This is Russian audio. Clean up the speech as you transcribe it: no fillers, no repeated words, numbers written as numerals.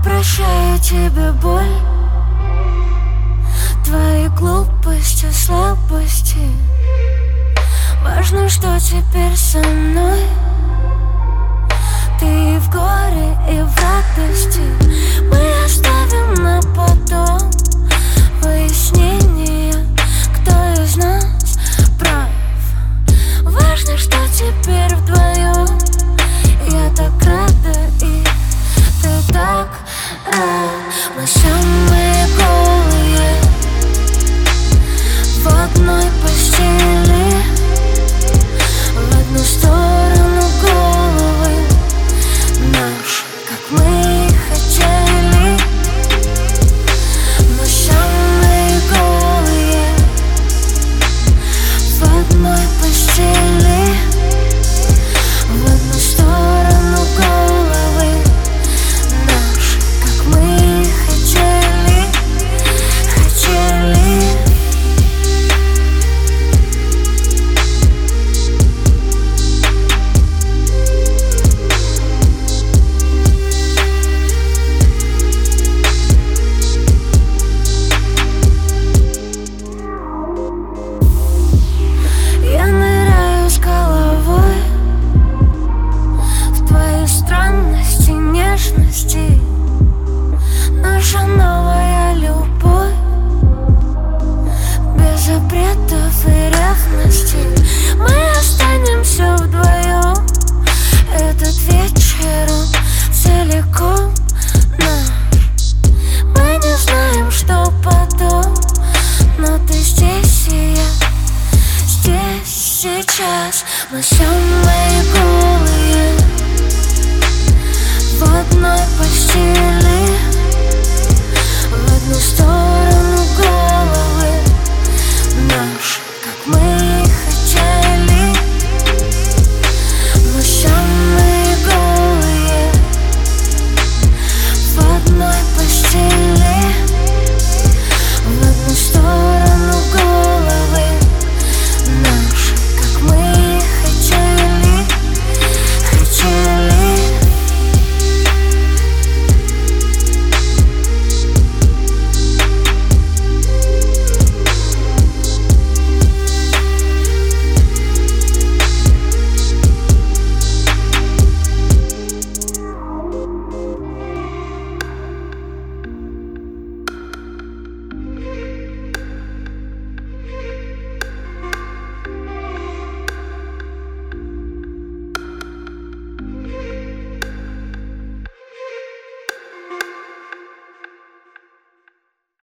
прощаю тебе боль, твои глупости, слабости. Важно, что теперь со мной. Ты и в горе, и в радости. Мы оставим на потом выяснение, кто из нас прав. Важно, что теперь вдвоем. Я так рада, и ты так рад. Мы самые голые в одной постели, в одну сторону головы наши, как мы и хотели. Мы самые голые в одной постели, в одну сторону головы наши, как мы и хотели, хотели. Я ныряю с головой в твои странности, нежности. Наша новая любовь без запретов и ревности. Мы останемся вдвоем. Этот вечер, он целиком наш. Мы не знаем, что потом, но ты здесь, и я здесь сейчас. Мы самые голые в одной постели, в одну сторону